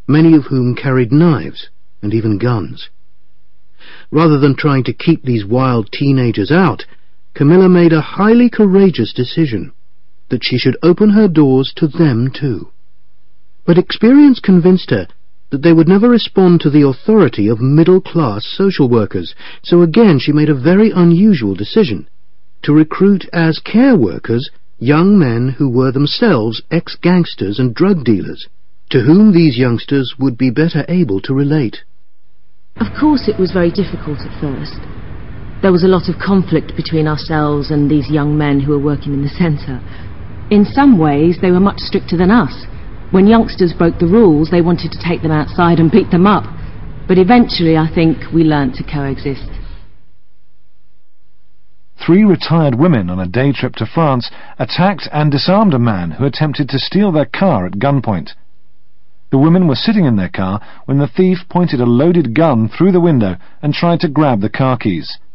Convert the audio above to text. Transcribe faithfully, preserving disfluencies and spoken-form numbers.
many of whom carried knives and even guns. Rather than trying to keep these wild teenagers out, Camilla made a highly courageous decision that she should open her doors to them too. But experience convinced her that they would never respond to the authority of middle-class social workers, so again she made a very unusual decision to recruit as care workers young men who were themselves ex-gangsters and drug dealers, to whom these youngsters would be better able to relate. Of course it was very difficult at first. There was a lot of conflict between ourselves and these young men who were working in the centre. In some ways they were much stricter than us. When youngsters broke the rules, they wanted to take them outside and beat them up. But eventually, I think, we learned to coexist. Three retired women on a day trip to France attacked and disarmed a man who attempted to steal their car at gunpoint. The women were sitting in their car when the thief pointed a loaded gun through the window and tried to grab the car keys.